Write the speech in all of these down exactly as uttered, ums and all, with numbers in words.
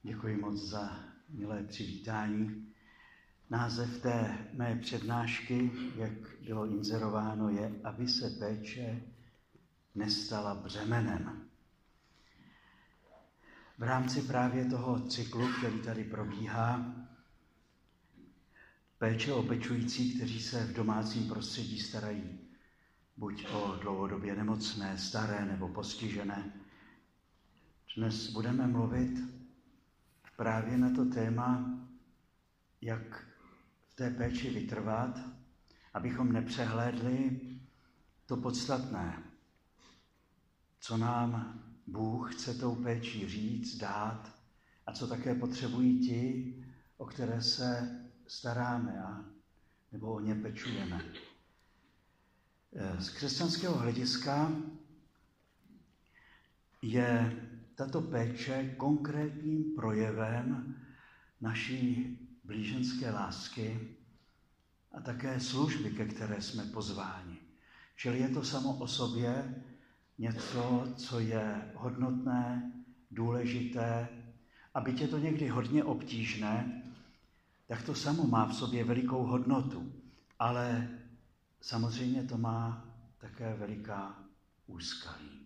Děkuji moc za milé přivítání. Název té mé přednášky, jak bylo inzerováno, je Aby se péče nestala břemenem. V rámci právě toho cyklu, který tady probíhá, péče o pečující, kteří se v domácím prostředí starají buď o dlouhodobě nemocné, staré nebo postižené. Dnes budeme mluvit právě na to téma, jak v té péči vytrvat, abychom nepřehlédli to podstatné, co nám Bůh chce tou péčí říct, dát a co také potřebují ti, o které se staráme a nebo o ně pečujeme. Z křesťanského hlediska je tato péče konkrétním projevem naší blíženské lásky a také služby, ke které jsme pozváni. Čili je to samo o sobě něco, co je hodnotné, důležité, a byť je to někdy hodně obtížné, tak to samo má v sobě velikou hodnotu, ale samozřejmě to má také veliká úskalí.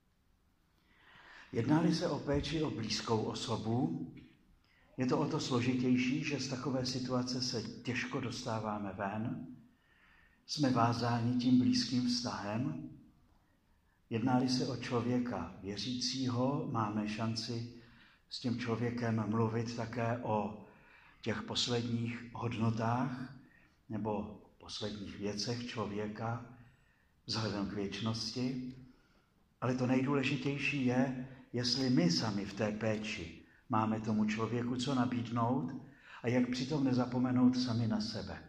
Jedná-li se o péči o blízkou osobu, je to o to složitější, že z takové situace se těžko dostáváme ven, jsme vázáni tím blízkým vztahem. Jedná-li se o člověka věřícího, máme šanci s tím člověkem mluvit také o těch posledních hodnotách nebo posledních věcech člověka vzhledem k věčnosti. Ale to nejdůležitější je, jestli my sami v té péči máme tomu člověku co nabídnout a jak přitom nezapomenout sami na sebe.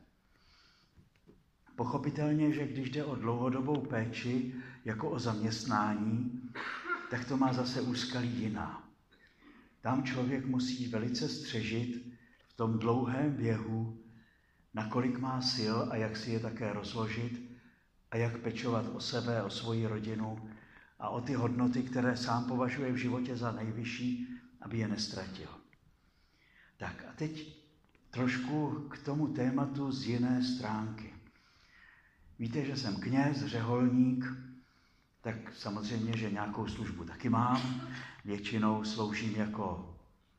Pochopitelně, že když jde o dlouhodobou péči jako o zaměstnání, tak to má zase úskalí jiná. Tam člověk musí velice střežit v tom dlouhém běhu, nakolik má sil a jak si je také rozložit a jak pečovat o sebe, o svoji rodinu a o ty hodnoty, které sám považuje v životě za nejvyšší, aby je nestratil. Tak a teď trošku k tomu tématu z jiné stránky. Víte, že jsem kněz, řeholník, tak samozřejmě, že nějakou službu taky mám. Většinou sloužím jako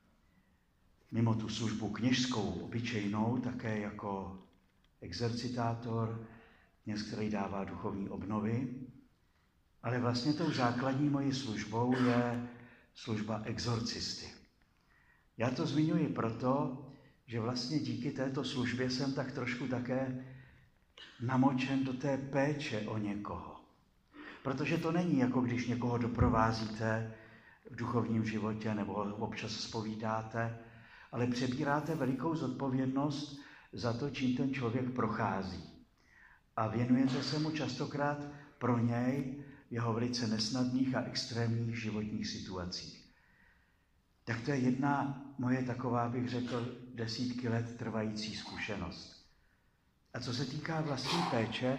mimo tu službu kněžskou, obyčejnou, také jako exercitátor, kněz, který dává duchovní obnovy. Ale vlastně tou základní mojí službou je služba exorcisty. Já to zmiňuji proto, že vlastně díky této službě jsem tak trošku také namočen do té péče o někoho. Protože to není jako když někoho doprovázíte v duchovním životě nebo občas zpovídáte, ale přebíráte velikou zodpovědnost za to, čím ten člověk prochází. A věnujete se mu častokrát pro něj v jeho velice nesnadných a extrémních životních situacích. Tak to je jedna moje taková, bych řekl, desítky let trvající zkušenost. A co se týká vlastní péče,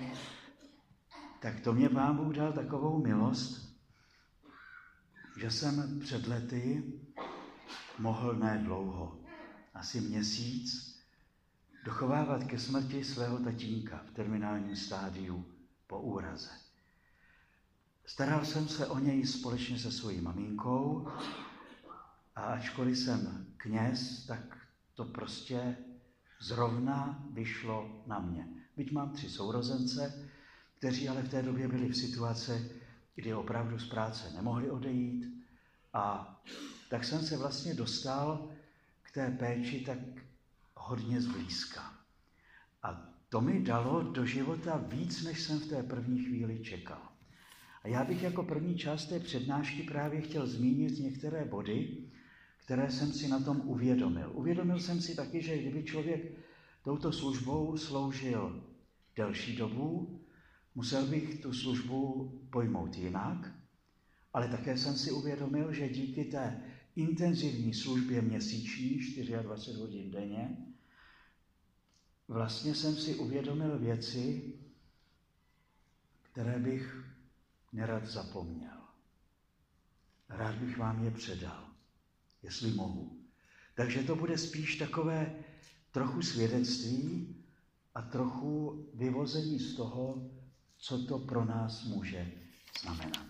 tak to mě Pán Bůh dal takovou milost, že jsem před lety mohl ne dlouho, asi měsíc, dochovávat ke smrti svého tatínka v terminálním stádiu po úraze. Staral jsem se o něj společně se svojí maminkou a ačkoliv jsem kněz, tak to prostě zrovna vyšlo na mě. Byť mám tři sourozence, kteří ale v té době byli v situaci, kdy opravdu z práce nemohli odejít, a tak jsem se vlastně dostal k té péči tak hodně zblízka. A to mi dalo do života víc, než jsem v té první chvíli čekal. A já bych jako první část té přednášky právě chtěl zmínit některé body, které jsem si na tom uvědomil. Uvědomil jsem si taky, že kdyby člověk touto službou sloužil delší dobu, musel bych tu službu pojmout jinak, ale také jsem si uvědomil, že díky té intenzivní službě měsíční, dvacet čtyři hodin denně, vlastně jsem si uvědomil věci, které bych nerad zapomněl. Rád bych vám je předal, jestli mohu. Takže to bude spíš takové trochu svědectví a trochu vyvození z toho, co to pro nás může znamenat.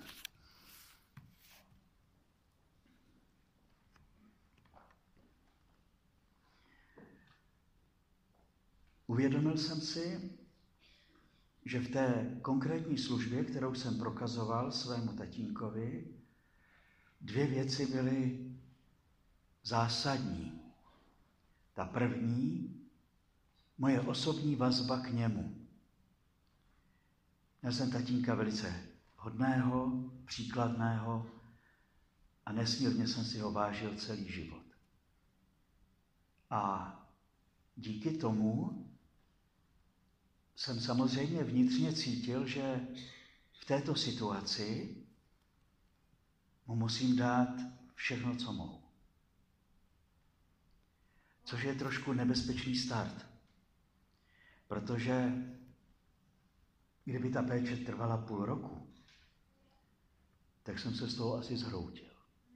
Uvědomil jsem si, že v té konkrétní službě, kterou jsem prokazoval svému tatínkovi, dvě věci byly zásadní. Ta první, moje osobní vazba k němu. Já jsem tatínka velice hodného, příkladného a nesmírně jsem si ho vážil celý život. A díky tomu jsem samozřejmě vnitřně cítil, že v této situaci mu musím dát všechno, co mohu. Což je trošku nebezpečný start, protože kdyby ta péče trvala půl roku, tak jsem se z toho asi zhroutil.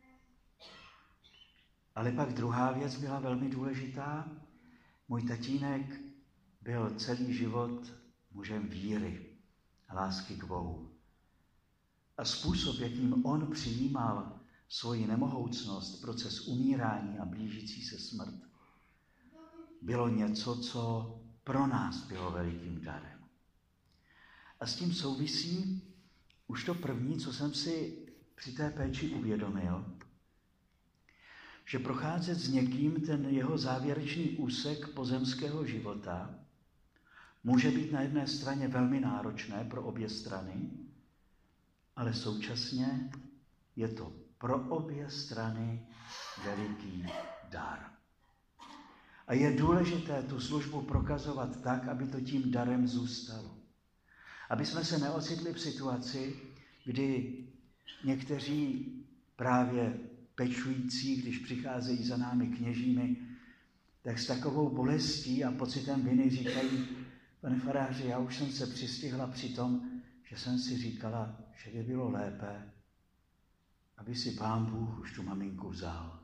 Ale pak druhá věc byla velmi důležitá. Můj tatínek byl celý život mužem víry a lásky k Bohu. A způsob, jakým on přijímal svoji nemohoucnost, proces umírání a blížící se smrt, bylo něco, co pro nás bylo velikým darem. A s tím souvisí už to první, co jsem si při té péči uvědomil, že procházet s někým ten jeho závěrečný úsek pozemského života může být na jedné straně velmi náročné pro obě strany, ale současně je to pro obě strany veliký dar. A je důležité tu službu prokazovat tak, aby to tím darem zůstalo. Aby jsme se neocitli v situaci, kdy někteří právě pečující, když přicházejí za námi kněžími, tak s takovou bolestí a pocitem viny říkají: pane faráři, já už jsem se přistihla při tom, že jsem si říkala, že by bylo lépe, aby si Pán Bůh už tu maminku vzal.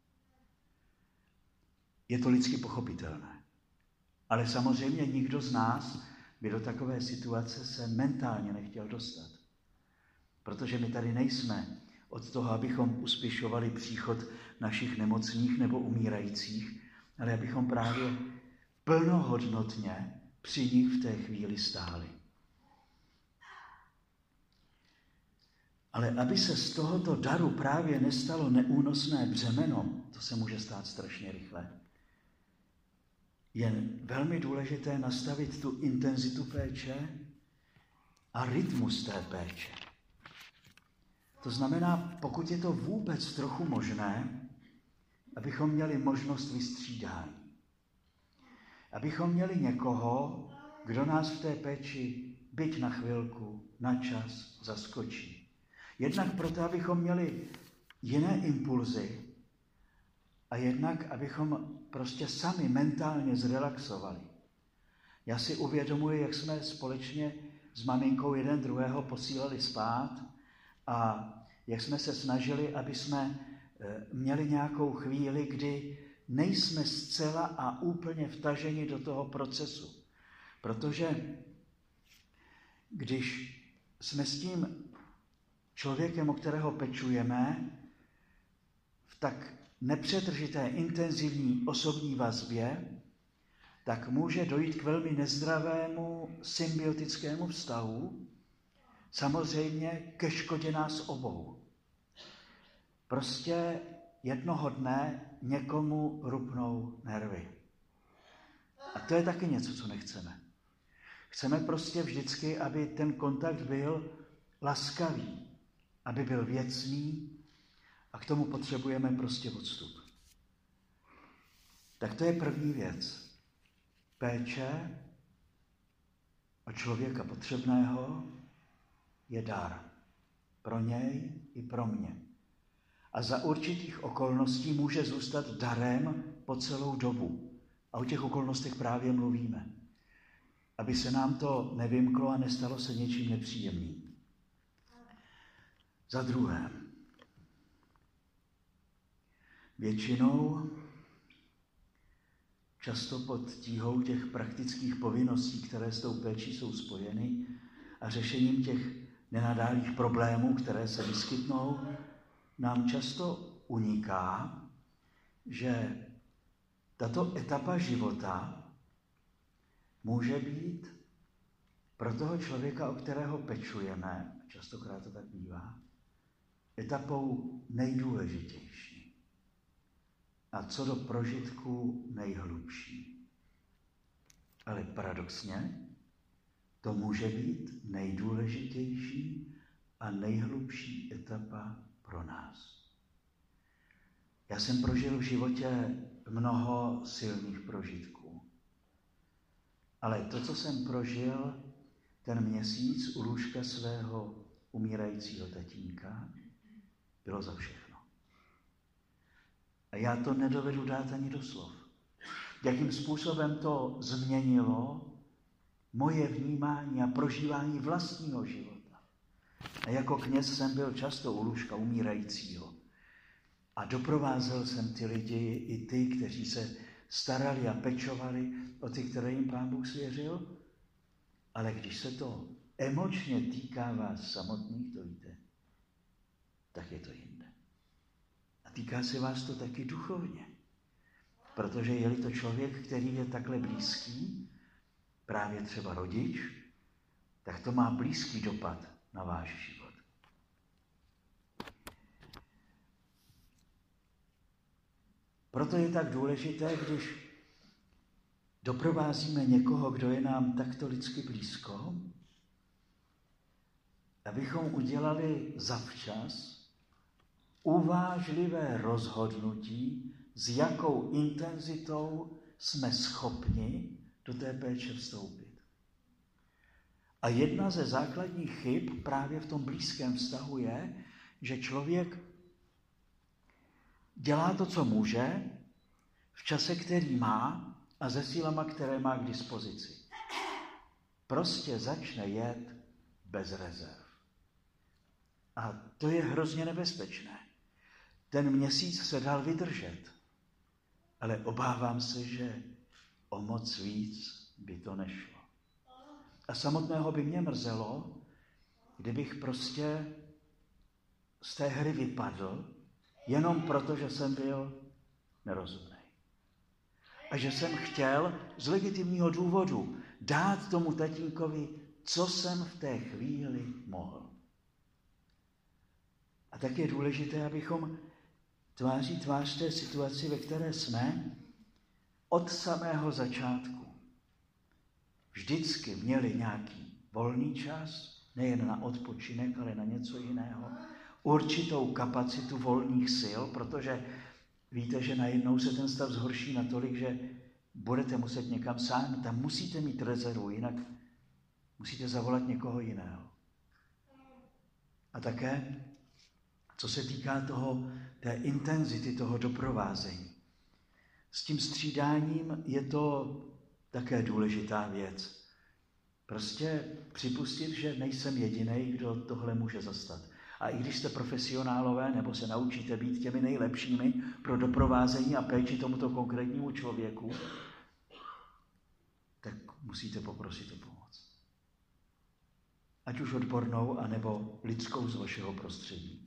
Je to lidsky pochopitelné. Ale samozřejmě nikdo z nás by do takové situace se mentálně nechtěl dostat. Protože my tady nejsme od toho, abychom uspěšovali příchod našich nemocných nebo umírajících, ale abychom právě plnohodnotně při nich v té chvíli stáli. Ale aby se z tohoto daru právě nestalo neúnosné břemeno, to se může stát strašně rychle, je velmi důležité nastavit tu intenzitu péče a rytmus té péče. To znamená, pokud je to vůbec trochu možné, abychom měli možnost vystřídání. Abychom měli někoho, kdo nás v té péči byť na chvilku, na čas zaskočí. Jednak proto, abychom měli jiné impulzy a jednak, abychom prostě sami mentálně zrelaxovali. Já si uvědomuji, jak jsme společně s maminkou jeden druhého posílali spát a jak jsme se snažili, aby jsme měli nějakou chvíli, kdy nejsme zcela a úplně vtaženi do toho procesu. Protože když jsme s tím člověkem, o kterého pečujeme, v tak nepřetržité intenzivní osobní vazbě, tak může dojít k velmi nezdravému symbiotickému vztahu, samozřejmě ke škodě nás obou. Prostě jednoho dne někomu rupnou nervy. A to je taky něco, co nechceme. Chceme prostě vždycky, aby ten kontakt byl laskavý, aby byl věcný a k tomu potřebujeme prostě odstup. Tak to je první věc. Péče o člověka potřebného je dar. Pro něj i pro mě. A za určitých okolností může zůstat darem po celou dobu. A o těch okolnostech právě mluvíme. Aby se nám to nevymklo a nestalo se něčím nepříjemným. Za druhé, většinou často pod tíhou těch praktických povinností, které s tou péčí jsou spojeny, a řešením těch nenadálých problémů, které se vyskytnou, nám často uniká, že tato etapa života může být pro toho člověka, o kterého pečujeme, častokrát to tak bývá, etapou nejdůležitější a co do prožitku nejhlubší. Ale paradoxně to může být nejdůležitější a nejhlubší etapa pro nás. Já jsem prožil v životě mnoho silných prožitků. Ale to, co jsem prožil ten měsíc u lůžka svého umírajícího tatínka, bylo za všechno. A já to nedovedu dát ani do slov. Jakým způsobem to změnilo moje vnímání a prožívání vlastního života. A jako kněz jsem byl často u lůžka umírajícího. A doprovázel jsem ty lidi, i ty, kteří se starali a pečovali o ty, které jim Pán Bůh svěřil. Ale když se to emočně týká vás samotných, to víte, tak je to jinde. A týká se vás to taky duchovně. Protože je-li to člověk, který je takhle blízký, právě třeba rodič, tak to má blízký dopad na váš život. Proto je tak důležité, když doprovázíme někoho, kdo je nám takto lidsky blízko, abychom udělali zavčas uvážlivé rozhodnutí, s jakou intenzitou jsme schopni do té péče vstoupit. A jedna ze základních chyb právě v tom blízkém vztahu je, že člověk dělá to, co může, v čase, který má a se sílama, které má k dispozici. Prostě začne jet bez rezerv. A to je hrozně nebezpečné. Ten měsíc se dal vydržet, ale obávám se, že o moc víc by to nešlo. A samotného by mě mrzelo, kdybych prostě z té hry vypadl, jenom proto, že jsem byl nerozumný. A že jsem chtěl z legitimního důvodu dát tomu tatínkovi, co jsem v té chvíli mohl. A tak je důležité, abychom tváří tvář té situaci, ve které jsme, od samého začátku vždycky měli nějaký volný čas, nejen na odpočinek, ale na něco jiného, určitou kapacitu volných sil, protože víte, že najednou se ten stav zhorší natolik, že budete muset někam sám, tam musíte mít rezervu, jinak musíte zavolat někoho jiného. A také, co se týká toho, té intenzity, toho doprovázení. S tím střídáním je to také důležitá věc. Prostě připustit, že nejsem jedinej, kdo tohle může zastat. A i když jste profesionálové, nebo se naučíte být těmi nejlepšími pro doprovázení a péči tomuto konkrétnímu člověku, tak musíte poprosit o pomoc. Ať už odbornou, anebo lidskou z vašeho prostředí.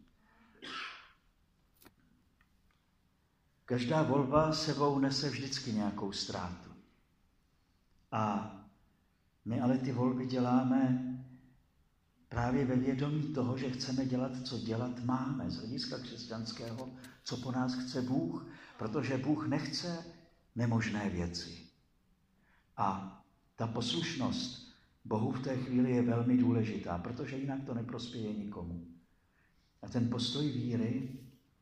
Každá volba sebou nese vždycky nějakou ztrátu. A my ale ty volby děláme právě ve vědomí toho, že chceme dělat, co dělat máme, z hlediska křesťanského, co po nás chce Bůh, protože Bůh nechce nemožné věci. A ta poslušnost Bohu v té chvíli je velmi důležitá, protože jinak to neprospěje nikomu. A ten postoj víry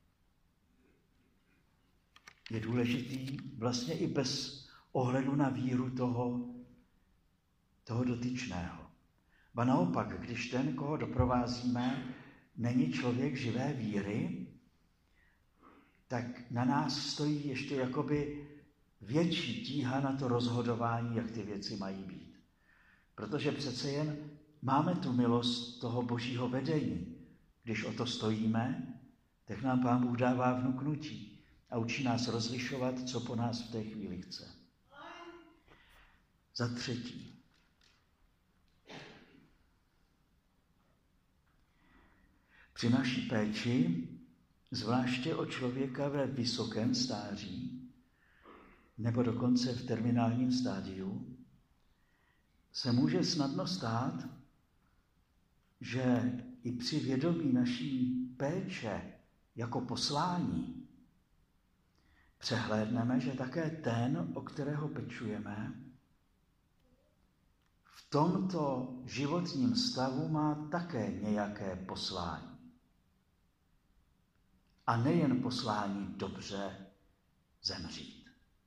je důležitý vlastně i bez ohledu na víru toho, toho dotyčného. Ba naopak, když ten, koho doprovázíme, není člověk živé víry, tak na nás stojí ještě jakoby větší tíha na to rozhodování, jak ty věci mají být. Protože přece jen máme tu milost toho božího vedení. Když o to stojíme, tak nám Pán Bůh dává vnuknutí a učí nás rozlišovat, co po nás v té chvíli chce. Za třetí. Při naší péči, zvláště o člověka ve vysokém stáří, nebo dokonce v terminálním stádiu, se může snadno stát, že i při vědomí naší péče jako poslání přehlédneme, že také ten, o kterého pečujeme, v tomto životním stavu má také nějaké poslání. A nejen poslání dobře zemřít.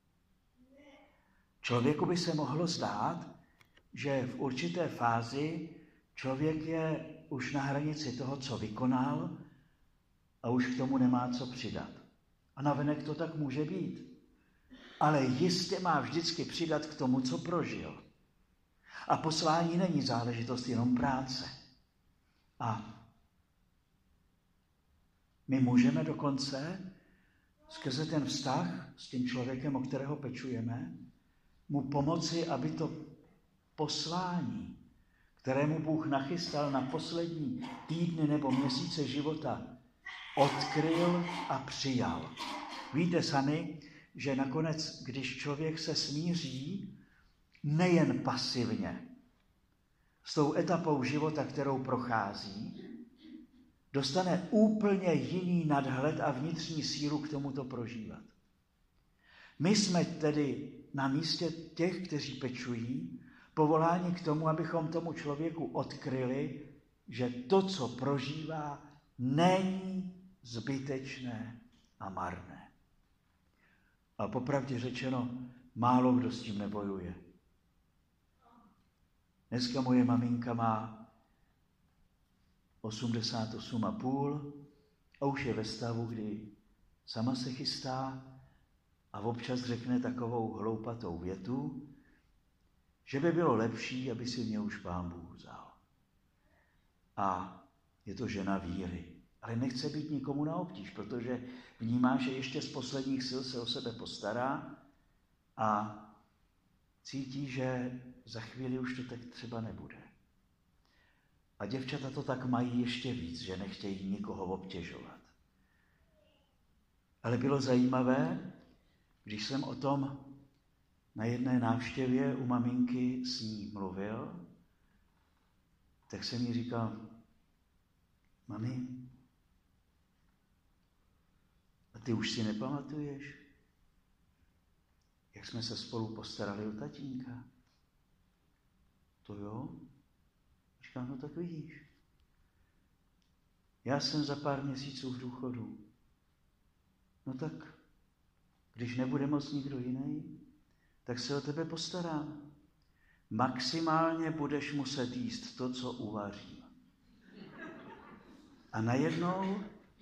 Člověku by se mohlo zdát, že v určité fázi člověk je už na hranici toho, co vykonal a už k tomu nemá co přidat. A navenek to tak může být. Ale jistě má vždycky přidat k tomu, co prožil. A poslání není záležitost jenom práce. A my můžeme dokonce skrze ten vztah s tím člověkem, o kterého pečujeme, mu pomoci, aby to poslání, kterému Bůh nachystal na poslední týdny nebo měsíce života, odkryl a přijal. Víte sami, že nakonec, když člověk se smíří nejen pasivně s tou etapou života, kterou prochází, dostane úplně jiný nadhled a vnitřní sílu k tomuto prožívat. My jsme tedy na místě těch, kteří pečují, povoláni k tomu, abychom tomu člověku odkryli, že to, co prožívá, není zbytečné a marné. A popravdě řečeno, málo kdo s tím nebojuje. Dneska moje maminka má osmdesát osm a půl a už je ve stavu, kdy sama se chystá a občas řekne takovou hloupatou větu, že by bylo lepší, aby si mě už Pán Bůh vzal. A je to žena víry, ale nechce být nikomu na obtíž, protože vnímá, že ještě z posledních sil se o sebe postará a cítí, že za chvíli už to tak třeba nebude. A děvčata to tak mají ještě víc, že nechtějí nikoho obtěžovat. Ale bylo zajímavé, když jsem o tom na jedné návštěvě u maminky s ní mluvil, tak jsem jí říkal, mami, a ty už si nepamatuješ, jak jsme se spolu postarali o tatínka? To jo? Říkám, no tak vidíš. Já jsem za pár měsíců v důchodu. No tak, když nebude moc nikdo jiný, tak se o tebe postarám. Maximálně budeš muset jíst to, co uvařím. A najednou,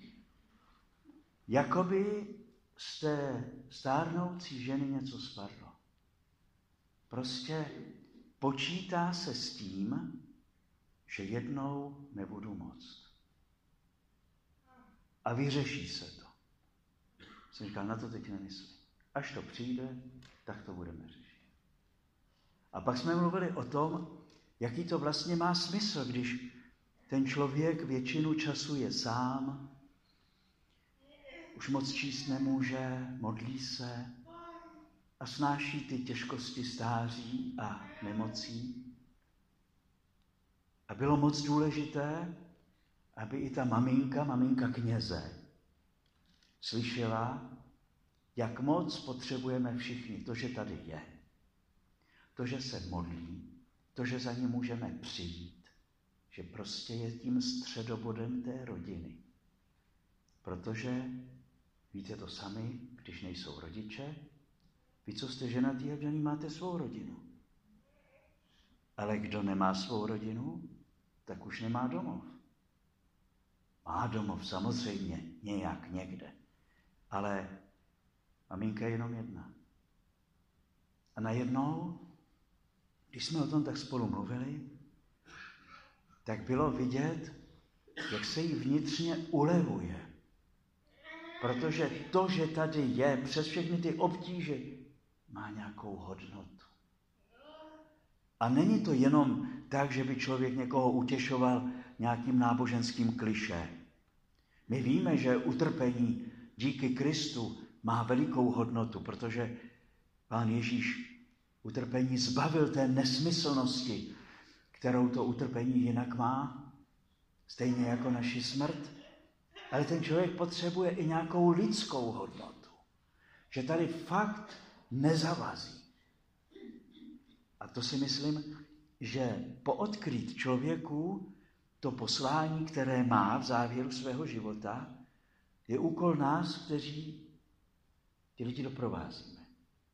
jakoby z té stárnoucí ženy něco spadlo. Prostě počítá se s tím, že jednou nebudu moct. A vyřeší se to. Jsem říkal, na to teď nemyslím. Až to přijde, tak to budeme řešit. A pak jsme mluvili o tom, jaký to vlastně má smysl, když ten člověk většinu času je sám, už moc číst nemůže, modlí se a snáší ty těžkosti stáří a nemocí. A bylo moc důležité, aby i ta maminka, maminka kněze, slyšela, jak moc potřebujeme všichni to, že tady je. To, že se modlí, to, že za ní můžeme přijít, že prostě je tím středobodem té rodiny. Protože, víte to sami, když nejsou rodiče, vy, co jste ženatý a vdaný, máte svou rodinu. Ale kdo nemá svou rodinu, tak už nemá domov. Má domov samozřejmě, nějak někde, ale maminka je jenom jedna. A najednou, když jsme o tom tak spolu mluvili, tak bylo vidět, jak se jí vnitřně ulevuje. Protože to, že tady je, přes všechny ty obtíže, má nějakou hodnotu. A není to jenom tak, že by člověk někoho utěšoval nějakým náboženským klišé. My víme, že utrpení díky Kristu má velikou hodnotu, protože Pán Ježíš utrpení zbavil té nesmyslnosti, kterou to utrpení jinak má, stejně jako naši smrt. Ale ten člověk potřebuje i nějakou lidskou hodnotu, že tady fakt nezavazí. A to si myslím, že poodkrýt člověku to poslání, které má v závěru svého života, je úkol nás, kteří ty lidi doprovázíme.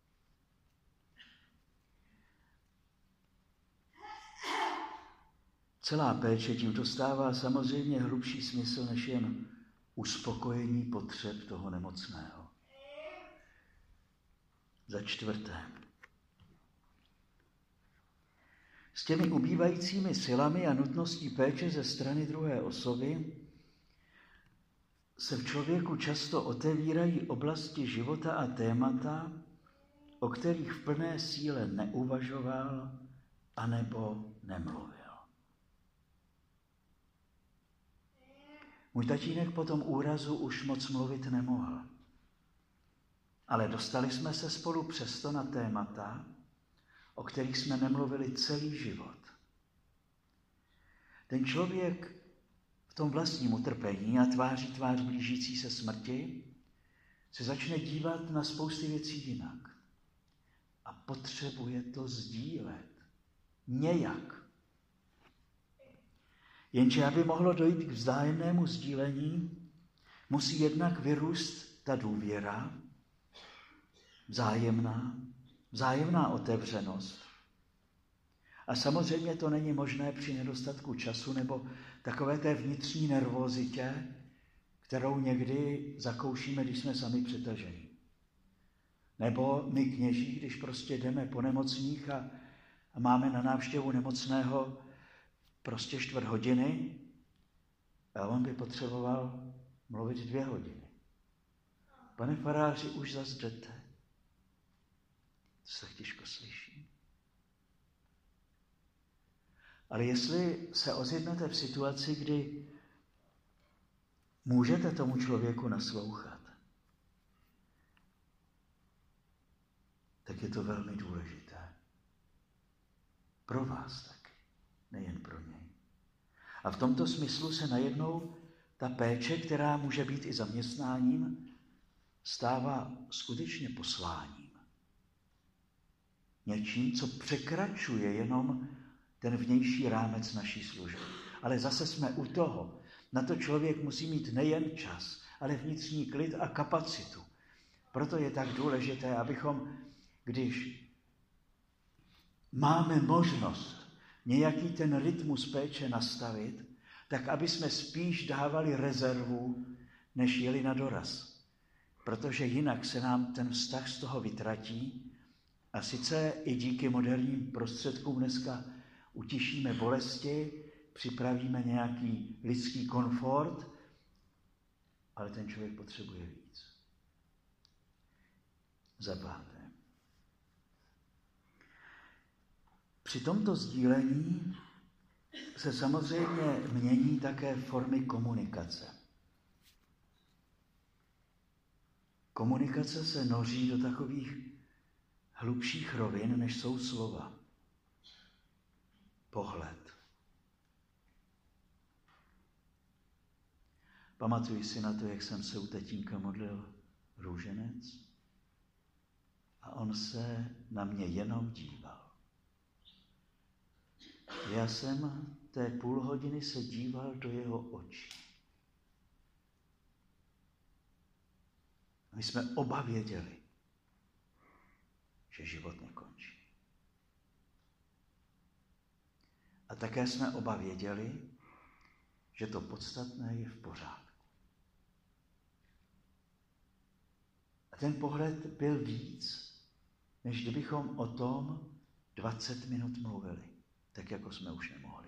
Celá péče tím dostává samozřejmě hlubší smysl, než jen uspokojení potřeb toho nemocného. Za čtvrté. S těmi ubývajícími silami a nutností péče ze strany druhé osoby se v člověku často otevírají oblasti života a témata, o kterých v plné síle neuvažoval anebo nemluvil. Můj tatínek po tom úrazu už moc mluvit nemohl. Ale dostali jsme se spolu přesto na témata, o kterých jsme nemluvili celý život. Ten člověk v tom vlastním utrpení a tváří tvář blížící se smrti se začne dívat na spousty věcí jinak. A potřebuje to sdílet. Nějak. Jenže aby mohlo dojít k vzájemnému sdílení, musí jednak vyrůst ta důvěra, vzájemná, vzájemná otevřenost. A samozřejmě to není možné při nedostatku času nebo takové té vnitřní nervozitě, kterou někdy zakoušíme, když jsme sami přetaženi. Nebo my kněží, když prostě jdeme po nemocných a, a máme na návštěvu nemocného prostě čtvrt hodiny a on by potřeboval mluvit dvě hodiny. Pane faráři, už zas jdete. To se tak těžko slyší. Ale jestli se ocitnete v situaci, kdy můžete tomu člověku naslouchat, tak je to velmi důležité. Pro vás taky, nejen pro něj. A v tomto smyslu se najednou ta péče, která může být i zaměstnáním, stává skutečně posláním. Něčím, co překračuje jenom ten vnější rámec naší služby. Ale zase jsme u toho. Na to člověk musí mít nejen čas, ale vnitřní klid a kapacitu. Proto je tak důležité, abychom, když máme možnost nějaký ten rytmus péče nastavit, tak aby jsme spíš dávali rezervu, než jeli na doraz. Protože jinak se nám ten vztah z toho vytratí a sice i díky moderním prostředkům dneska utišíme bolesti, připravíme nějaký lidský komfort, ale ten člověk potřebuje víc. Za páté. Při tomto sdílení se samozřejmě mění také formy komunikace. Komunikace se noří do takových hlubších rovin, než jsou slova. Pohled. Pamatuji si na to, jak jsem se u tatínka modlil růženec a on se na mě jenom díval. Já jsem té půl hodiny se díval do jeho očí. My jsme oba věděli, že život nekončí. A také jsme oba věděli, že to podstatné je v pořádku. A ten pohled byl víc, než kdybychom o tom dvacet minut mluvili, tak jako jsme už nemohli.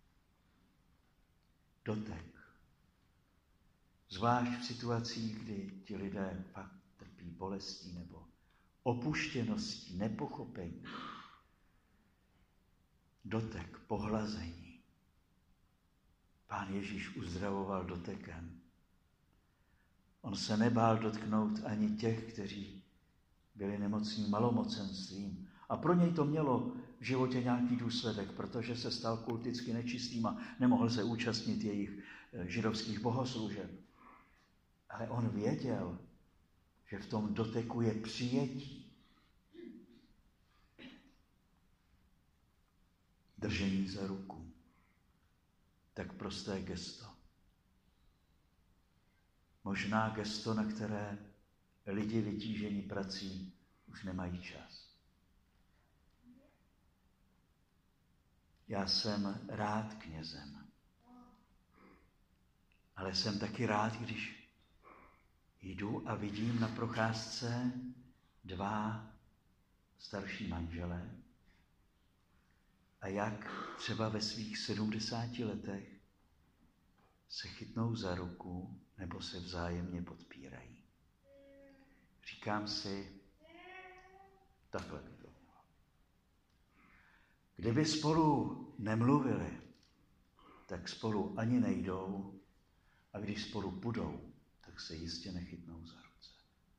Dotek. Zvlášť v situacích, kdy ti lidé fakt trpí bolestí nebo opuštěností, nepochopení. dotek, pohlazení. Pán Ježíš uzdravoval dotekem. On se nebál dotknout ani těch, kteří byli nemocní malomocenstvím. A pro něj to mělo v životě nějaký důsledek, protože se stal kulticky nečistým a nemohl se účastnit jejich židovských bohoslužeb. Ale on věděl, že v tom doteku je přijetí. Držení za ruku. Tak prosté gesto. Možná gesto, na které lidi vytížení prací už nemají čas. Já jsem rád knězem, ale jsem taky rád, když jdu a vidím na procházce dva starší manželé a jak třeba ve svých sedmdesáti letech se chytnou za ruku nebo se vzájemně podpírají. Říkám si, takhle by to bylo. Kdyby spolu nemluvili, tak spolu ani nejdou a když spolu půjdou, tak se jistě nechytnou za ruce.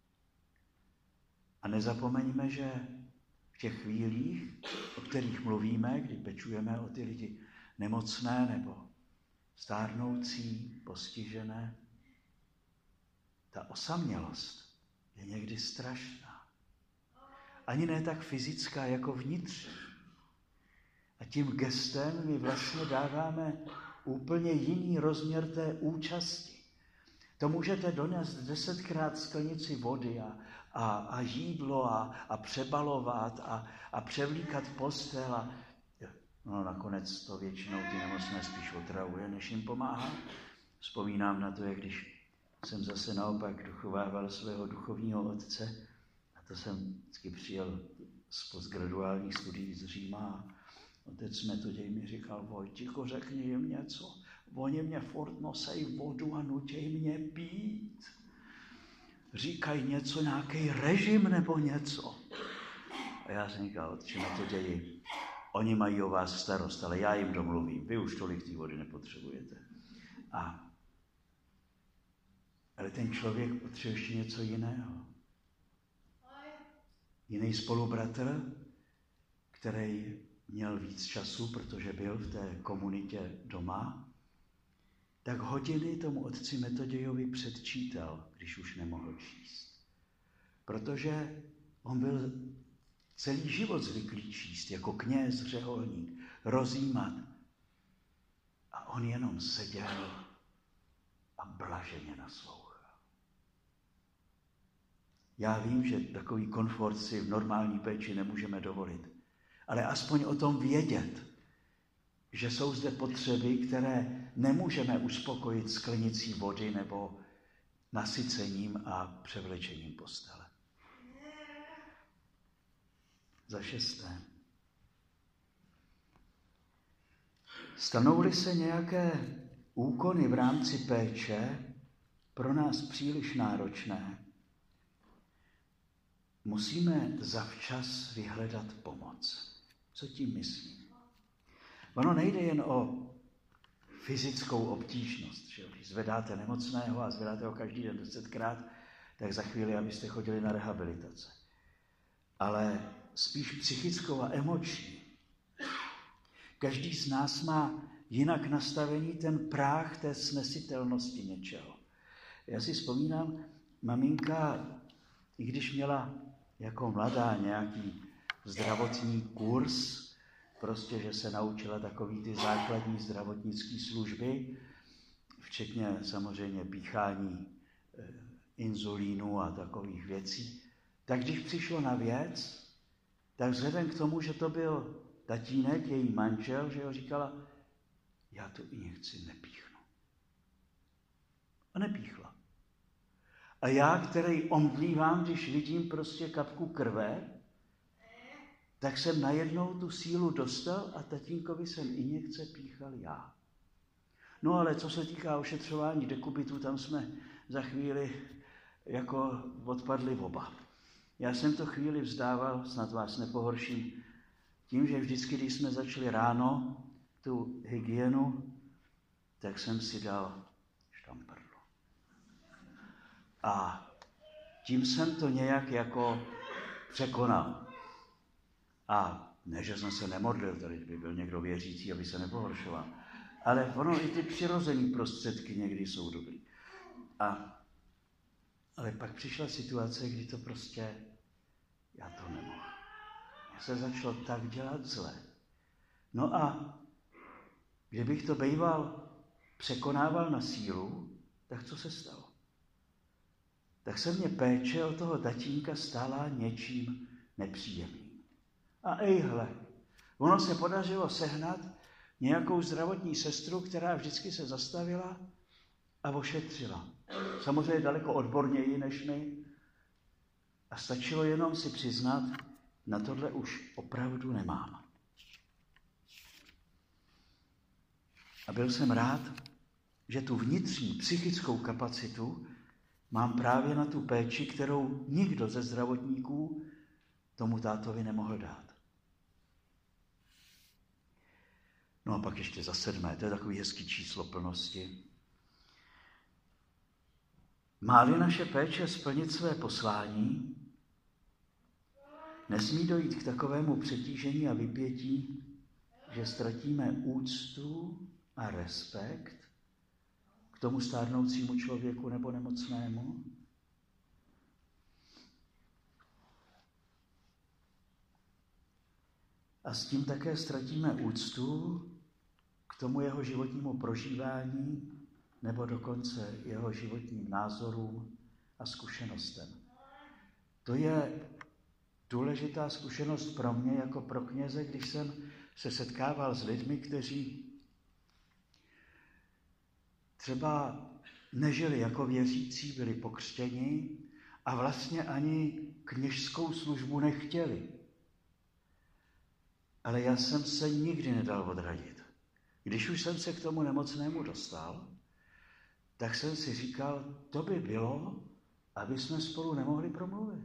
A nezapomeňme, že v těch chvílích, o kterých mluvíme, kdy pečujeme o ty lidi nemocné nebo stárnoucí, postižené, ta osamělost je někdy strašná. Ani ne tak fyzická, jako vnitřní. A tím gestem my vlastně dáváme úplně jiný rozměr té účasti. To můžete donést desetkrát sklenici vody a, a, a jídlo a, a přebalovat a, a převlíkat postel. A, no nakonec to většinou ty nemocné spíš otravuje, než jim pomáhá. Vzpomínám na to, jak když jsem zase naopak duchovával svého duchovního otce, a to jsem vždycky přijel z postgraduálních studií z Říma. Otec Metoděj mi říkal, Vojticho, řekni jim něco. Oni mě furt nosej vodu a nutěj mě pít. Říkají něco, nějaký režim nebo něco. A já jsem říkal, otče Metoději, oni mají o vás starost, ale já jim domluvím. Vy už tolik té vody nepotřebujete. A ale ten člověk potřebuje ještě něco jiného. Jiný spolubratr, který měl víc času, protože byl v té komunitě doma, tak hodiny tomu otci Metodějovi předčítal, když už nemohl číst. Protože on byl celý život zvyklý číst, jako kněz, řeholník, rozjímat. A on jenom seděl a blaženě naslouchal. Já vím, že takový komfort si v normální péči nemůžeme dovolit, ale aspoň o tom vědět, že jsou zde potřeby, které nemůžeme uspokojit sklenicí vody nebo nasycením a převlečením postele. Za šesté. Stanou-li se nějaké úkony v rámci péče pro nás příliš náročné, musíme zavčas vyhledat pomoc. Co tím myslím? Ono nejde jen o fyzickou obtížnost. Že? Když zvedáte nemocného a zvedáte ho každý den desetkrát, tak za chvíli, abyste chodili na rehabilitace. Ale spíš psychickou a emoční. Každý z nás má jinak nastavený ten práh té snesitelnosti něčeho. Já si vzpomínám, maminka, i když měla jako mladá nějaký zdravotní kurz, prostě, že se naučila takový ty základní zdravotnické služby, včetně samozřejmě píchání e, inzulínu a takových věcí, tak když přišlo na věc, tak vzhledem k tomu, že to byl tatínek, její manžel, že ho říkala, já tu injekci nepíchnu. A nepíchla. A já, který omdlívám, když vidím prostě kapku krve, tak jsem najednou tu sílu dostal a tatínkovi jsem injekce píchal já. No ale co se týká ošetřování dekubitu, tam jsme za chvíli jako odpadli oba. Já jsem to chvíli vzdával, snad vás nepohorším, tím, že vždycky, když jsme začali ráno tu hygienu, tak jsem si dal štamprlu. A tím jsem to nějak jako překonal. A ne, že jsem se nemodlil, tady by byl někdo věřící, aby se nepohoršoval. Ale ono i ty přirozené prostředky někdy jsou dobrý. A, ale pak přišla situace, kdy to prostě, já to nemohl. Mně se začalo tak dělat zle. No a kdybych to býval překonával na sílu, tak co se stalo? Tak se mě péče o toho tatínka stala něčím nepříjemným. A ejhle, ono se podařilo sehnat nějakou zdravotní sestru, která vždycky se zastavila a ošetřila. Samozřejmě daleko odborněji než my. A stačilo jenom si přiznat, na tohle už opravdu nemám. A byl jsem rád, že tu vnitřní psychickou kapacitu mám právě na tu péči, kterou nikdo ze zdravotníků tomu tátovi nemohl dát. No a pak ještě za sedmé, to je takový hezký číslo plnosti. Má-li naše péče splnit své poslání, nesmí dojít k takovému přetížení a vypětí, že ztratíme úctu a respekt k tomu stárnoucímu člověku nebo nemocnému. A s tím také ztratíme úctu k tomu jeho životnímu prožívání nebo dokonce jeho životním názorům a zkušenostem. To je důležitá zkušenost pro mě jako pro kněze, když jsem se setkával s lidmi, kteří třeba nežili jako věřící, byli pokřtěni a vlastně ani kněžskou službu nechtěli. Ale já jsem se nikdy nedal odradit. Když už jsem se k tomu nemocnému dostal, tak jsem si říkal, to by bylo, aby jsme spolu nemohli promluvit.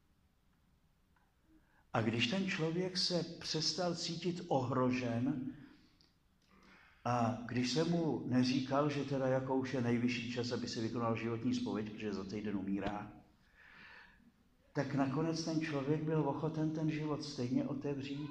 A když ten člověk se přestal cítit ohrožen a když jsem mu neříkal, že teda jako už je nejvyšší čas, aby si vykonal životní zpověď, protože za týden umírá, tak nakonec ten člověk byl ochoten ten život stejně otevřít.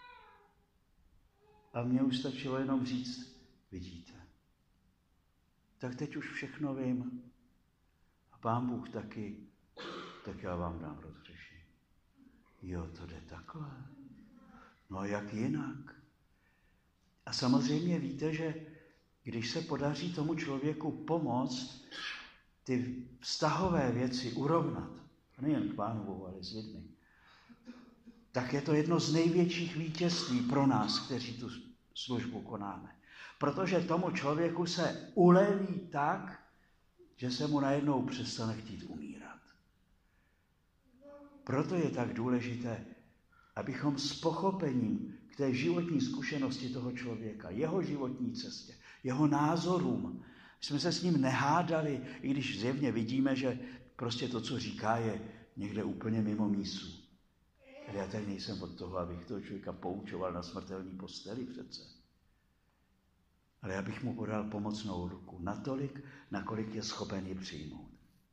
A mně už stačilo jenom říct, vidíte, tak teď už všechno vím. A Pán Bůh taky, tak já vám dám rozřešení. Jo, to jde takhle. No a jak jinak? A samozřejmě víte, že když se podaří tomu člověku pomoct ty vztahové věci urovnat, nejen k Pánu Bohu, ale s lidmi, tak je to jedno z největších vítězství pro nás, kteří tu službu konáme. Protože tomu člověku se uleví tak, že se mu najednou přestane chtít umírat. Proto je tak důležité, abychom s pochopením k té životní zkušenosti toho člověka, jeho životní cestě, jeho názorům, jsme se s ním nehádali, i když zjevně vidíme, že prostě to, co říká, je někde úplně mimo mísu. Ale já tady nejsem od toho, abych toho člověka poučoval na smrtelní posteli přece. Ale já bych mu podal pomocnou ruku natolik, nakolik je schopen ji přijmout.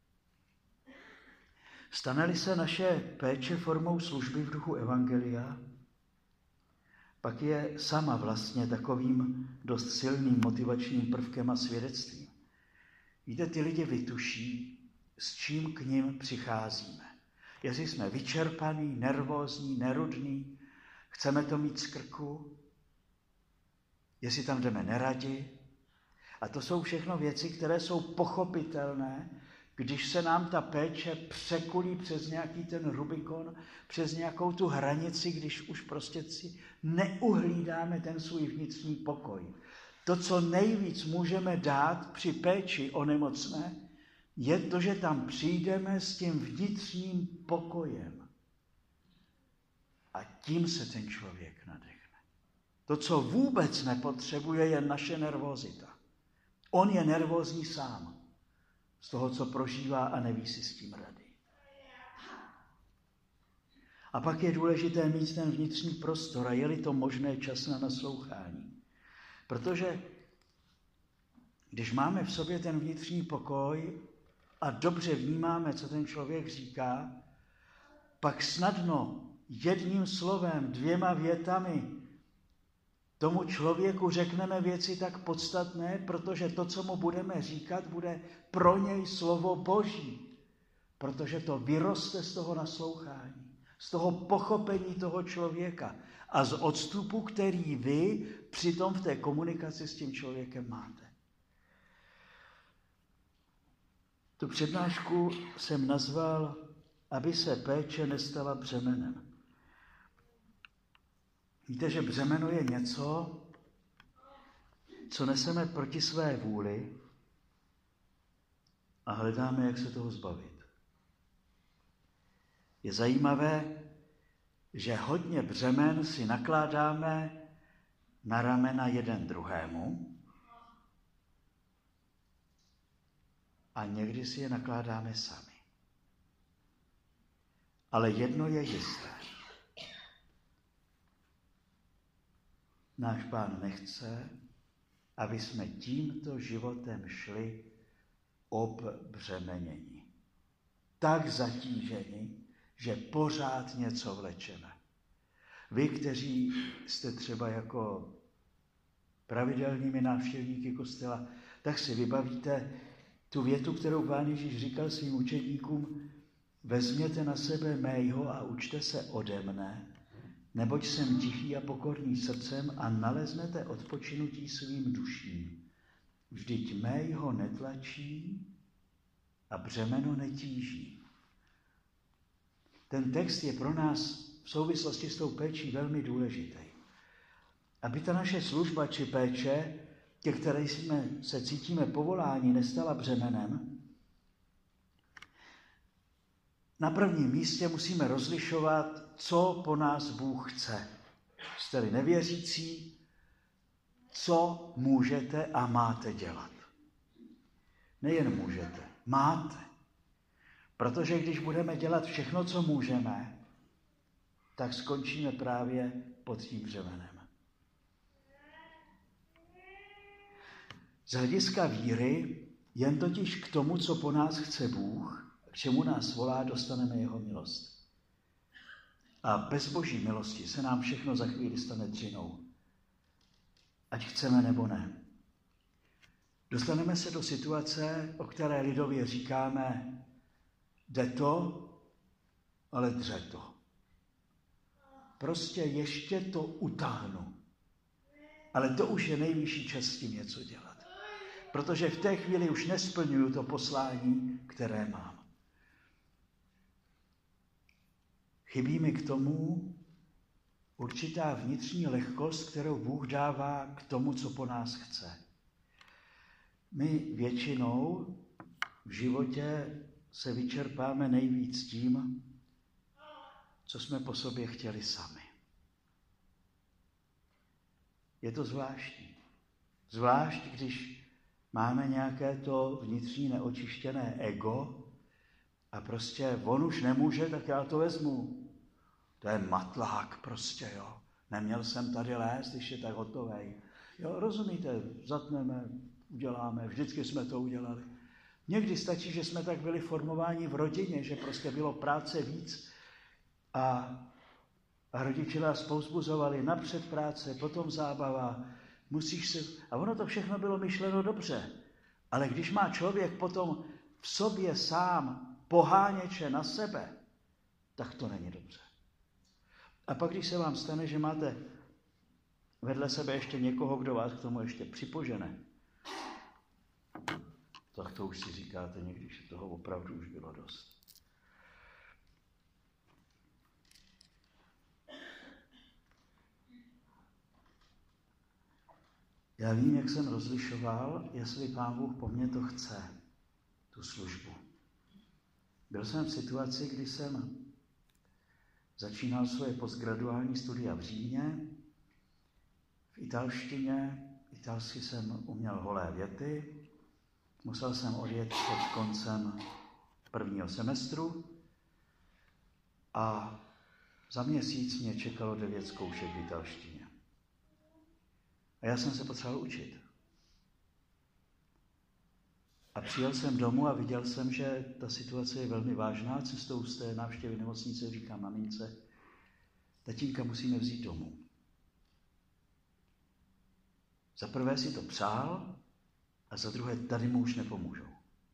Stane-li se naše péče formou služby v duchu evangelia, pak je sama vlastně takovým dost silným motivačním prvkem a svědectvím. Víte, ty lidi vytuší, s čím k nim přicházíme. Jestli jsme vyčerpaní, nervózní, nerudní, chceme to mít z krku, jestli tam jdeme neradi. A to jsou všechno věci, které jsou pochopitelné, když se nám ta péče překulí přes nějaký ten Rubikon, přes nějakou tu hranici, když už prostě si neuhlídáme ten svůj vnitřní pokoj. To, co nejvíc můžeme dát při péči o nemocné, je to, že tam přijdeme s tím vnitřním pokojem. A tím se ten člověk nadechne. To, co vůbec nepotřebuje, je naše nervozita. On je nervózní sám z toho, co prožívá a neví si s tím rady. A pak je důležité mít ten vnitřní prostor a je-li to možné, čas na naslouchání. Protože když máme v sobě ten vnitřní pokoj a dobře vnímáme, co ten člověk říká, pak snadno jedním slovem, dvěma větami tomu člověku řekneme věci tak podstatné, protože to, co mu budeme říkat, bude pro něj slovo Boží, protože to vyroste z toho naslouchání, z toho pochopení toho člověka a z odstupu, který vy přitom v té komunikaci s tím člověkem máte. Tu přednášku jsem nazval, aby se péče nestala břemenem. Víte, že břemeno je něco, co neseme proti své vůli a hledáme, jak se toho zbavit. Je zajímavé, že hodně břemen si nakládáme na ramena jeden druhému a někdy si je nakládáme sami. Ale jedno je jisté. Náš Pán nechce, aby jsme tímto životem šli obbřemeněni. Tak zatíženi, že pořád něco vlečeme. Vy, kteří jste třeba jako pravidelnými návštěvníky kostela, tak si vybavíte tu větu, kterou Pán Ježíš říkal svým učedníkům: vezměte na sebe mého a učte se ode mne, neboť jsem tichý a pokorný srdcem a naleznete odpočinutí svým duším. Vždyť mého netlačí a břemeno netíží. Ten text je pro nás v souvislosti s tou péčí velmi důležitý. Aby ta naše služba či péče, ke které jsme se cítíme povoláni, nestala břemenem, na prvním místě musíme rozlišovat, co po nás Bůh chce. Jste-li nevěřící, co můžete a máte dělat. Nejen můžete, máte. Protože když budeme dělat všechno, co můžeme, tak skončíme právě pod tím břemenem. Z hlediska víry, jen totiž k tomu, co po nás chce Bůh, k čemu nás volá, dostaneme jeho milost. A bez Boží milosti se nám všechno za chvíli stane dřinou. Ať chceme nebo ne. Dostaneme se do situace, o které lidově říkáme, jde to, ale dře to. Prostě ještě to utáhnu. Ale to už je nejvyšší čas s tím něco dělat. Protože v té chvíli už nesplňuju to poslání, které mám. Chybí mi k tomu určitá vnitřní lehkost, kterou Bůh dává k tomu, co po nás chce. My většinou v životě se vyčerpáme nejvíc tím, co jsme po sobě chtěli sami. Je to zvláštní. Zvlášť, když máme nějaké to vnitřní neočištěné ego a prostě on už nemůže, tak já to vezmu. To je matlák prostě, jo. Neměl jsem tady lézt, když je tak hotovej. Jo, rozumíte, zatneme, uděláme, vždycky jsme to udělali. Někdy stačí, že jsme tak byli formováni v rodině, že prostě bylo práce víc a, a rodiče nás povzbuzovali napřed práce, potom zábava, musíš se... A ono to všechno bylo myšleno dobře. Ale když má člověk potom v sobě sám poháněče na sebe, tak to není dobře. A pak, když se vám stane, že máte vedle sebe ještě někoho, kdo vás k tomu ještě připožene, tak to už si říkáte někdy, že toho opravdu už bylo dost. Já vím, jak jsem rozlišoval, jestli Pán Bůh po mně to chce, tu službu. Byl jsem v situaci, kdy jsem začínal svoje postgraduální studia v Římě, v italštině, italsky jsem uměl holé věty, musel jsem odjet před koncem prvního semestru a Za měsíc mě čekalo devět zkoušek v italštině. A já jsem se potřeboval učit. A přijel jsem domů a viděl jsem, že ta situace je velmi vážná. Cestou z té návštěvy nemocnice říkám mamince, tatínka musíme vzít domů. Za prvé si to přál a za druhé tady mu už nepomůžou.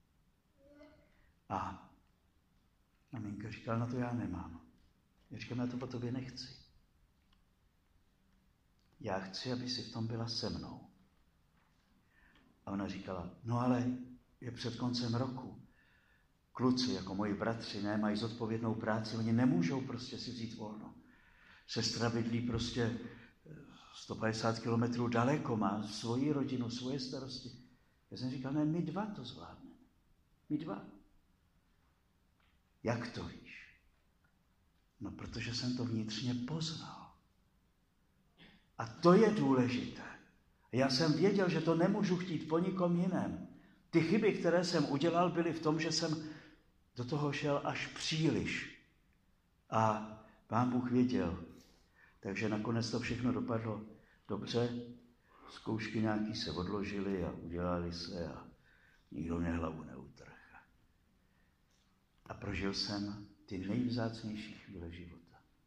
A maminka říkala, na to já nemám. Já říkám, já to po tobě nechci. Já chci, aby si v tom byla se mnou. A ona říkala, no ale je před koncem roku. Kluci, jako moji bratři, nemají zodpovědnou práci, oni nemůžou prostě si vzít volno. Sestra bydlí prostě sto padesát kilometrů daleko, má svoji rodinu, svoje starosti. Já jsem říkal, ne, my dva to zvládneme. My dva. Jak to víš? No, protože jsem to vnitřně poznal. A to je důležité. Já jsem věděl, že to nemůžu chtít po nikom jiném. Ty chyby, které jsem udělal, byly v tom, že jsem do toho šel až příliš. A Pán Bůh věděl. Takže nakonec to všechno dopadlo dobře. Zkoušky nějaký se odložily a udělali se a nikdo mě hlavu neutrhl. A prožil jsem ty nejvzácnější chvíle života.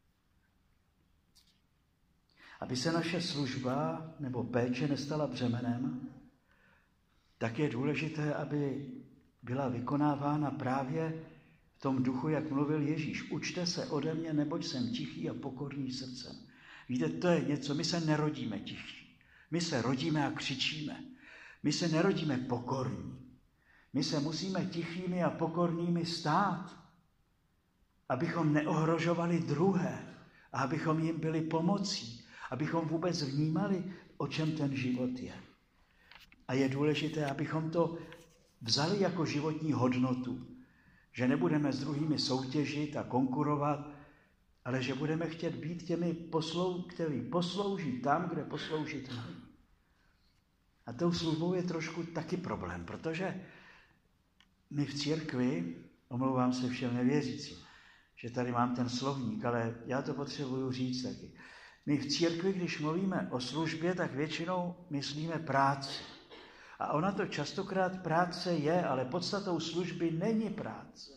Aby se naše služba nebo péče nestala břemenem, tak je důležité, aby byla vykonávána právě v tom duchu, jak mluvil Ježíš. Učte se ode mě, neboť jsem tichý a pokorný srdcem. Víte, to je něco, my se nerodíme tichý. My se rodíme a křičíme. My se nerodíme pokorní. My se musíme tichými a pokornými stát, abychom neohrožovali druhé a abychom jim byli pomocí, abychom vůbec vnímali, o čem ten život je. A je důležité, abychom to vzali jako životní hodnotu, že nebudeme s druhými soutěžit a konkurovat, ale že budeme chtět být těmi, poslou, kteří poslouží tam, kde posloužit mají. A tou službou je trošku taky problém, protože my v církvi, omlouvám se všem nevěřícím, že tady mám ten slovník, ale já to potřebuju říct taky. My v církvi, když mluvíme o službě, tak většinou myslíme práci. A ona to častokrát práce je, ale podstatou služby není práce.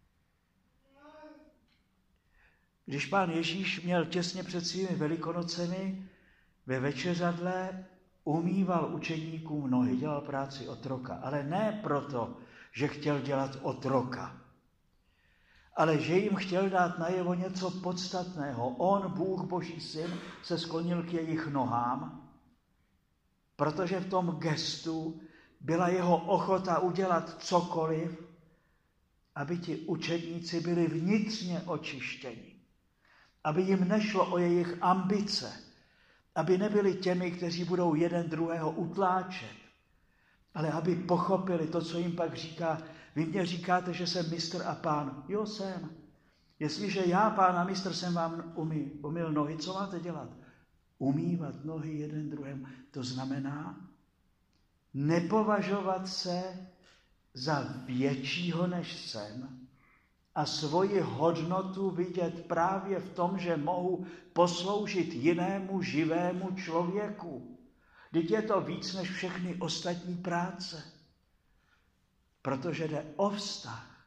Když Pán Ježíš měl těsně před svými Velikonocemi ve večeřadle, umýval učedníkům nohy, dělal práci otroka, ale ne proto, že chtěl dělat otroka, ale že jim chtěl dát najevo něco podstatného. On, Bůh, Boží syn, se sklonil k jejich nohám, protože v tom gestu byla jeho ochota udělat cokoliv, aby ti učedníci byli vnitřně očištěni, aby jim nešlo o jejich ambice, aby nebyli těmi, kteří budou jeden druhého utláčet, ale aby pochopili to, co jim pak říká. Vy mě říkáte, že jsem mistr a pán. Jo, jsem. Jestliže já, pán a mistr, jsem vám umyl, umyl nohy, co máte dělat? Umývat nohy jeden druhému. To znamená nepovažovat se za většího, než jsem, a svoji hodnotu vidět právě v tom, že mohu posloužit jinému živému člověku. Vždyť je to víc než všechny ostatní práce. Protože jde o vztah.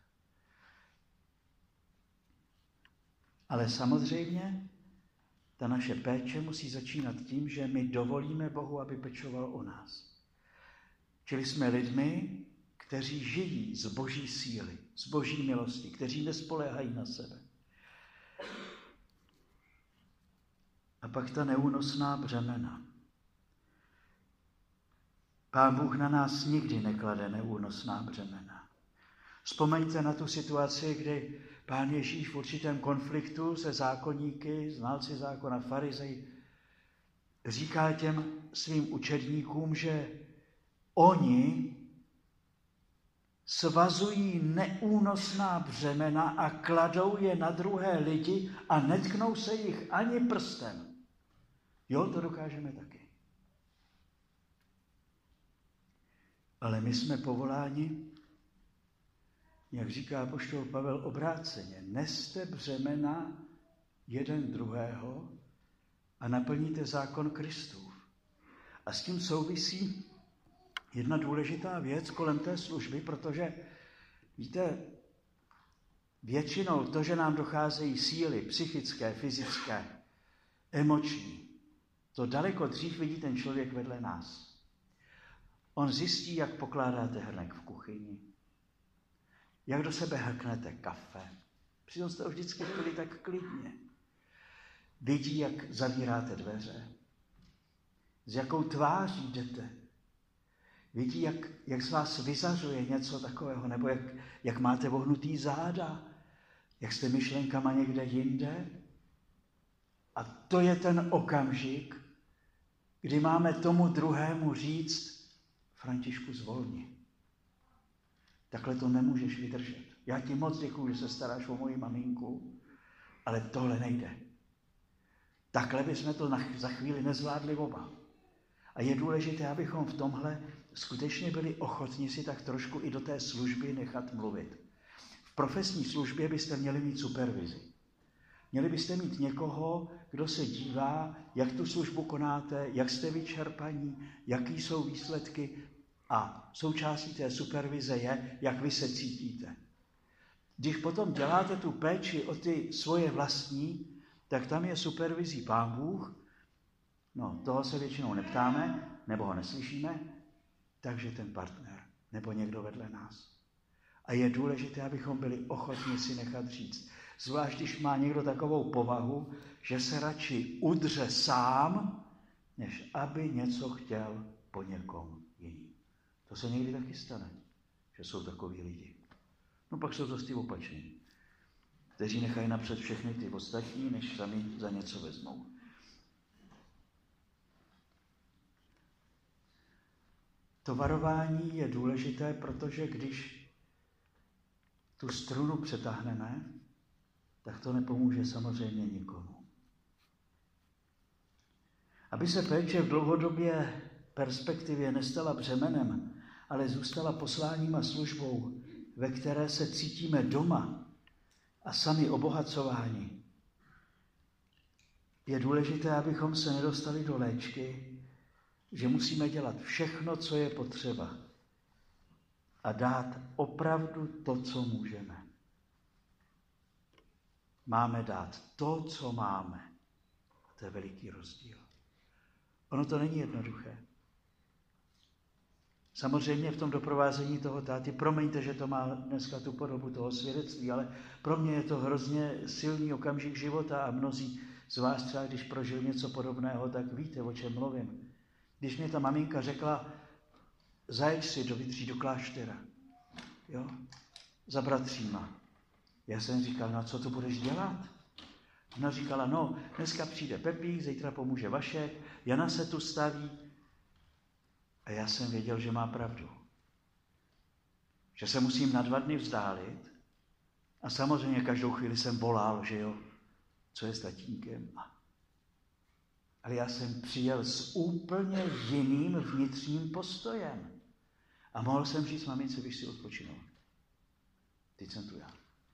Ale samozřejmě ta naše péče musí začínat tím, že my dovolíme Bohu, aby pečoval o nás. Čili jsme lidmi, kteří žijí z Boží síly, z Boží milosti, kteří nespoléhají na sebe. A pak ta neúnosná břemena. Pán Bůh na nás nikdy neklade neúnosná břemena. Vzpomeňte na tu situaci, kdy Pán Ježíš v určitém konfliktu se zákonníky, znalci zákona, farizeji, říká těm svým učedníkům, že oni svazují neúnosná břemena a kladou je na druhé lidi a netknou se jich ani prstem. Jo, to dokážeme taky. Ale my jsme povoláni, jak říká apoštol Pavel, obráceně. Neste břemena jeden druhého a naplníte zákon Kristův. A s tím souvisí jedna důležitá věc kolem té služby, protože víte, většinou to, že nám docházejí síly psychické, fyzické, emoční, to daleko dřív vidí ten člověk vedle nás. On zjistí, jak pokládáte hrnek v kuchyni, jak do sebe hrknete kafe. Přitom jste ho vždycky pili tak klidně. Vidí, jak zavíráte dveře, s jakou tváří jdete. Vidí, jak, jak z vás vyzařuje něco takového, nebo jak, jak máte vohnutý záda, jak jste myšlenkama někde jinde. A to je ten okamžik, kdy máme tomu druhému říct, Františku, zvolni. Takhle to nemůžeš vydržet. Já ti moc děkuju, že se staráš o moji maminku, ale tohle nejde. Takhle bychom to za chvíli nezvládli oba. A je důležité, abychom v tomhle skutečně byli ochotni si tak trošku i do té služby nechat mluvit. V profesní službě byste měli mít supervizi. Měli byste mít někoho, kdo se dívá, jak tu službu konáte, jak jste vyčerpaní, jaký jsou výsledky a součástí té supervize je, jak vy se cítíte. Když potom děláte tu péči o ty svoje vlastní, tak tam je supervizí Pán Bůh. No, toho se většinou neptáme, nebo ho neslyšíme, takže ten partner, nebo někdo vedle nás. A je důležité, abychom byli ochotni si nechat říct. Zvlášť, když má někdo takovou povahu, že se radši udře sám, než aby něco chtěl po někom jiným. To se někdy taky stane, že jsou takoví lidi. No pak jsou zase ty opační, kteří nechají napřed všechny ty ostatní, než sami za něco vezmou. To varování je důležité, protože když tu strunu přetáhneme, tak to nepomůže samozřejmě nikomu. Aby se péče v dlouhodobé perspektivě nestala břemenem, ale zůstala posláním a službou, ve které se cítíme doma a sami obohacováni, je důležité, abychom se nedostali do léčky, že musíme dělat všechno, co je potřeba a dát opravdu to, co můžeme. Máme dát to, co máme. To je veliký rozdíl. Ono to není jednoduché. Samozřejmě v tom doprovázení toho táty, promiňte, že to má dneska tu podobu toho svědectví, ale pro mě je to hrozně silný okamžik života a mnozí z vás třeba, když prožil něco podobného, tak víte, o čem mluvím. Když mě ta maminka řekla, zajeď si do Vytří do kláštera, jo, za bratříma. Já jsem říkal, no a co to budeš dělat? Ona říkala, no, dneska přijde Pepík, zítra pomůže Vašek, Jana se tu staví. A já jsem věděl, že má pravdu. Že se musím na dva dny vzdálit. A samozřejmě každou chvíli jsem volal, že jo, co je s tatínkem. Ale já jsem přijel s úplně jiným vnitřním postojem. A mohl jsem říct mamince, běž si odpočinout. Teď jsem tu já.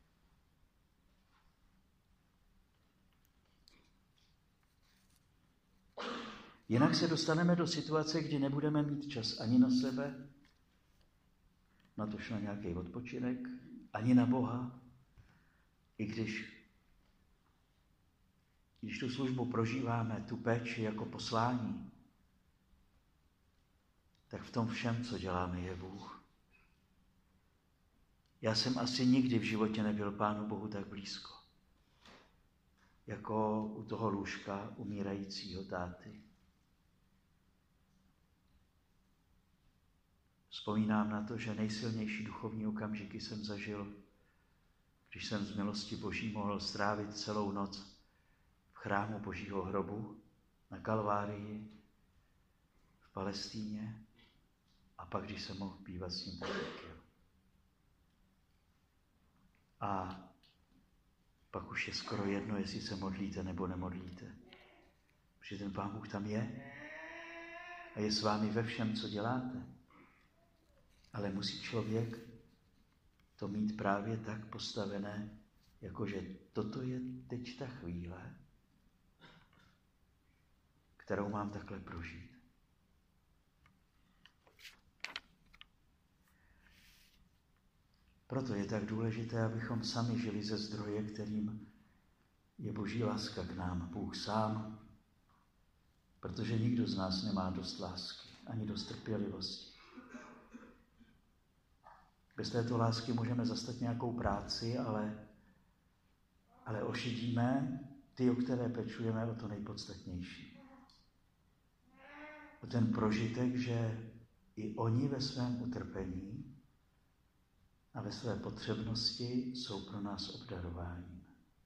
Jinak se dostaneme do situace, kdy nebudeme mít čas ani na sebe, natož na nějaký odpočinek, ani na Boha, i když, když tu službu prožíváme, tu péči jako poslání, tak v tom všem, co děláme, je Bůh. Já jsem asi nikdy v životě nebyl Pánu Bohu tak blízko, jako u toho lůžka umírajícího táty. Vzpomínám na to, že nejsilnější duchovní okamžiky jsem zažil, když jsem z milosti Boží mohl strávit celou noc v chrámu Božího hrobu na Kalvárii, v Palestíně a pak, když jsem mohl bývat s tím tatínkem. A pak už je skoro jedno, jestli se modlíte nebo nemodlíte. Protože ten Pán Bůh tam je a je s vámi ve všem, co děláte. Ale musí člověk to mít právě tak postavené, jakože toto je teď ta chvíle, kterou mám takhle prožít. Proto je tak důležité, abychom sami žili ze zdroje, kterým je Boží láska k nám, Bůh sám, protože nikdo z nás nemá dost lásky, ani dost trpělivosti. Bez této lásky můžeme zastat nějakou práci, ale, ale ošidíme ty, o které pečujeme, o to nejpodstatnější. O ten prožitek, že i oni ve svém utrpení a ve své potřebnosti jsou pro nás obdarováním.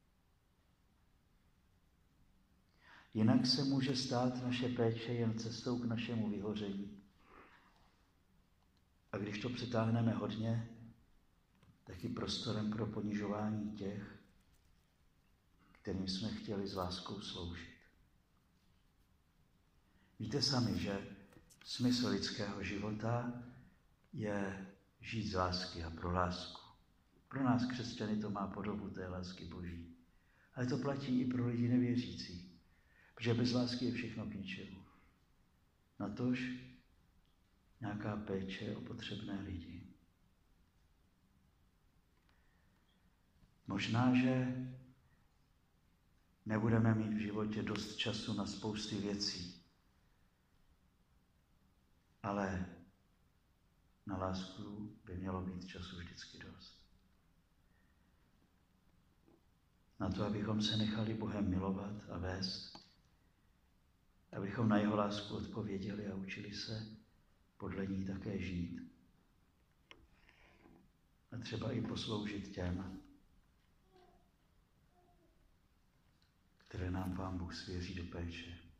Jinak se může stát naše péče jen cestou k našemu vyhoření. A když to přitáhneme hodně, tak i prostorem pro ponižování těch, kterým jsme chtěli s láskou sloužit. Víte sami, že smysl lidského života je žít z lásky a pro lásku. Pro nás křesťany to má podobu té lásky Boží. Ale to platí i pro lidi nevěřící, protože bez lásky je všechno k ničemu. Natož nějaká péče o potřebné lidi. Možná, že nebudeme mít v životě dost času na spousty věcí, ale na lásku by mělo být času vždycky dost. Na to, abychom se nechali Bohem milovat a vést, abychom na jeho lásku odpověděli a učili se podle ní také žít. A třeba i posloužit těm, které nám Pán Bůh svěří do péče.